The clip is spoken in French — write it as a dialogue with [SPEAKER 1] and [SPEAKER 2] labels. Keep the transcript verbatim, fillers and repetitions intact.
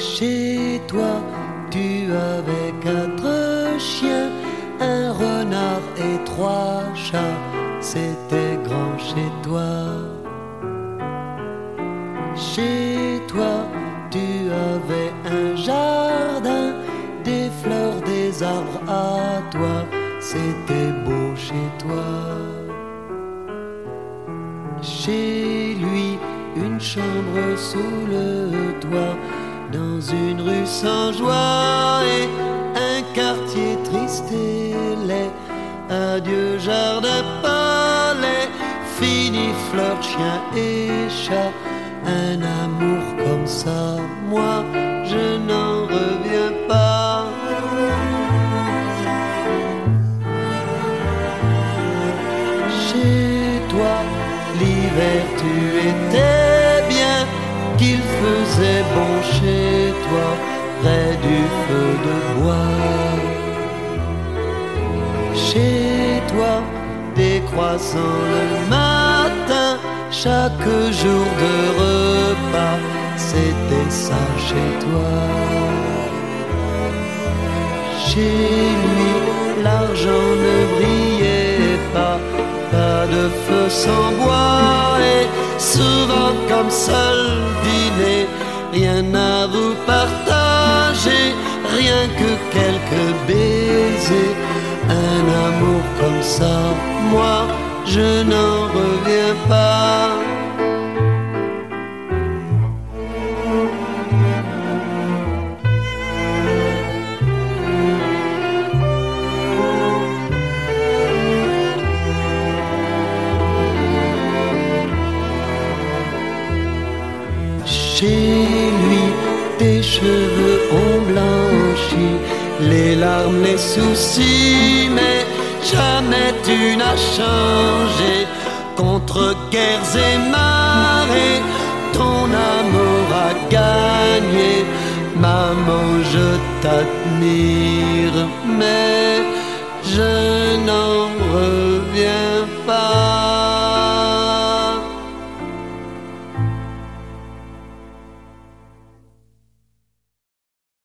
[SPEAKER 1] Chez toi, tu avais quatre chiens, un renard et trois chats. C'était grand chez toi. Chez toi, tu avais un jardin, des fleurs, des arbres à toi. C'était beau chez toi. Chez lui, une chambre sous le toit, dans une rue sans joie et un quartier triste et laid. Adieu jardin, palais, fini fleurs, chiens et chats. Un amour comme ça, moi, je n'en reviens pas. Chez toi, l'hiver, tu étais bien, qu'il faisait bon chez toi, près du feu de bois. Chez toi, des croissants le matin, chaque jour de repas, c'était ça chez toi. Chez lui, l'argent ne brillait pas, pas de feu sans bois, et souvent comme seul dîner, rien à vous partager, rien que quelques baisers. Un amour comme ça, moi, je n'en reviens pas. Chez lui, tes cheveux ont blanchi, les larmes, les soucis, mais jamais tu n'as changé. Contre guerres et marées, ton amour a gagné. Maman, je t'admire, mais